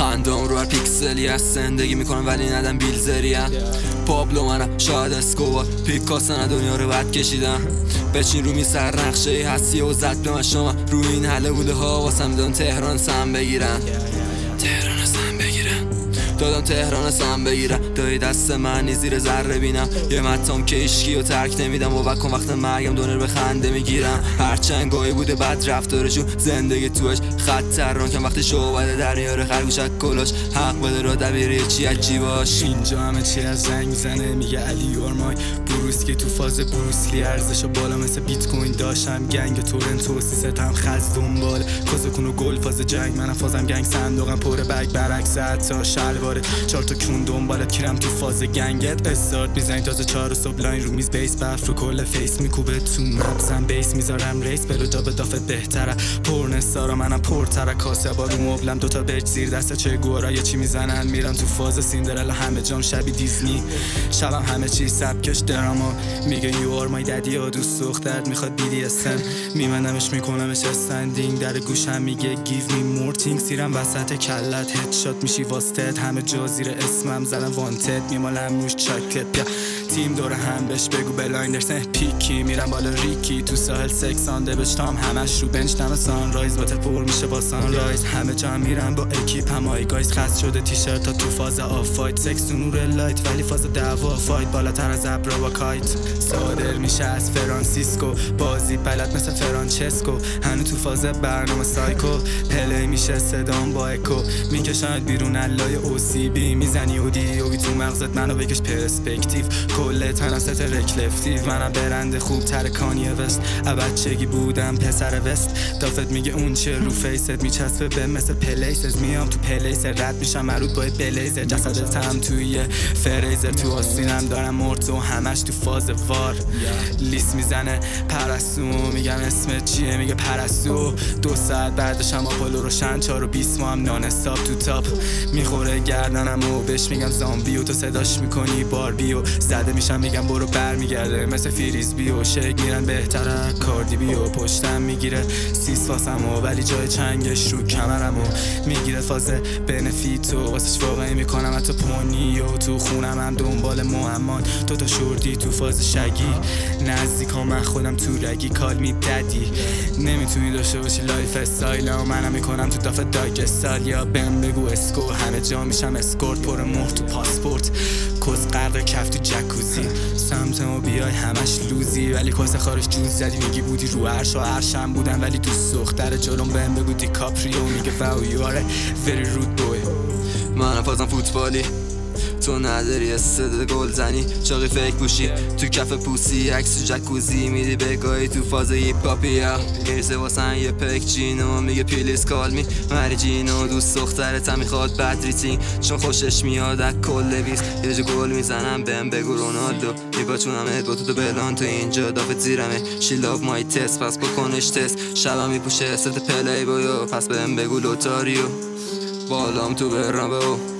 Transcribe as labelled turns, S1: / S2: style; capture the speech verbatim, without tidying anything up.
S1: خندام رو هر پیکسلی از زندگی میکنم ولی ندم بیلزریم پابلو منم شاید اسکوبار پیکاسه دنیا رو بد کشیدم بچین رو می سر نقشه ای هستی و زد به من شما روی این حله بوده ها واسم دادم تهران سم بگیرم تهران سم بگیرم دادم تهران سم بگیرم دایی دست من زیر ذره بینم یه متام که اشکی و ترک نمیدم و وکن وقت مرگم دونر به خنده میگیرم هرچند گاهی بوده بد رفتارشون زندگی توش خطر ران کم وقتی شعبده در میاره خرگوشک کلاش حق بده را دبیره چی عجیباش
S2: اینجا همه چی از زنگ میزنه میگه علی اورمای بروس که تو فاز بروسلی ارزشو بالا مثل بیت کوین داشتم گنگ تورنتو سیستم خز دنبال کازکون و گل فاز جنگ منم فازم گنگ صندوقم پر بگ برعکس تا شلواره چهار تا کون دنبالت کیرم تو فاز گنگت استارت میزنی تازه چهار صبح لاین رو میز بیس برف رو کل فیس میکوبه تو مبزم بیس میذارم ریس بلو جا به دافت بهتره پرنسارا منم پرتره کاسه با رو مبلم دوتا برج زیر دست چه گورا یه چی میزنن میرم تو فاز سیندرلا همه جام شبی دیزنی شبم همه چی سبکش دراما میگه یو آر مای ددی ها دوست دخترت میخواد بی دی اس ام میمنمش میکنمش استندینگ در گوشم میگه گیو می مور تینگ سیرم وسط کلت هدشات میشی واستد همه جا زیر اسمم زدم وانتد میمالم روش چاکلت بیا تیم دور هم بهش بگو بلایندرز پیکی میرم بالا ریکی تو ساحل سکس آنده بشتام همش رو بنچ دم سانرایز باتت پر میشه با سانرایز همه جا میرم با اکیپ هم آی گایز خست شده تیشرت تا تو فاز آف فایت سکس تو نور لایت ولی فاز دعوا فایت بالاتر از ابرا با کایت صادر میشه از فرانسیسکو بازی بلد مثل فرانچسکو هنو تو فاز برنامه سایکو پلی میشه صدام با اکو میکشند بیرون علای او سی بی میزنی و دی و بی تو مغزت منو بکش پرسپکتیو کل تنم ست رکلفتیو منم برنده خوب تر کانیه وست بچگی بودم پسر وست دافت میگه اون چه رو فیست میچسبه به مثل پلیسز میام تو پلیس رد میشم مرود با بلیزر جسدتم توی فریزر تو آستینم دارم مرتو همش تو فاز وار لیست میزنه پرستو میگم اسمت چیه میگه پرستو دو ساعت بعدشم آپولو روشن چار و بیست ما هم نان استاپ تو تاپ میخوره گردنم و بهش میگم زامبی و تو صداش میکنی باربی و زده میشم میگم برو بر میگرده مثل فریز بیو شک میرن بهتره کاردی بیو پشتم میگیره سیس فاسم و ولی جای چنگش رو کمرم و میگیره فاز بنفیتو واسش واقعی میکنم حتی پونی و تو خونم هم دنبال معمان تو تا شوردی تو فاز شگی نزدیک ها من خودم تو رگی کال میددی نمیتونی داشته باشی لایف استایل و منم میکنم تو دافت داگ استایل یا بهم بگو اسکو همه جا میشم اسکورت پر مهر تو پاسپورت کس غرق کف تو جکوزی سمتمو بیای همش لوزی ولی کس خارش جوز زدی میگی بودی رو عرش و عرشم بودم ولی دوست دختر جلوم بهم بگو دیکاپریو میگه واو یو آر وری رود بوی
S1: منم فازم فوتبالی تو نداری استعداد گل زنی چاقی فیک پوشی تو کف پوسی عکس تو جکوزی میری بگاهی تو فاز هیپ هاپیا میرسه واسن یه پک جینو میگه پلیز کال می مری جینو دوست دخترت هم میخواد بد ریتینگ چون خوشش میاد از کل بیس یه جو گل میزنم بهم بگو رونالدو میپاچونمت با تو تو بلان تو اینجا دافت زیرمه شی لاف مای تست پس بکنش تست شبم میپوشه ست پلی بایو پس بهم بگو لوتاریو بالام تو برنابه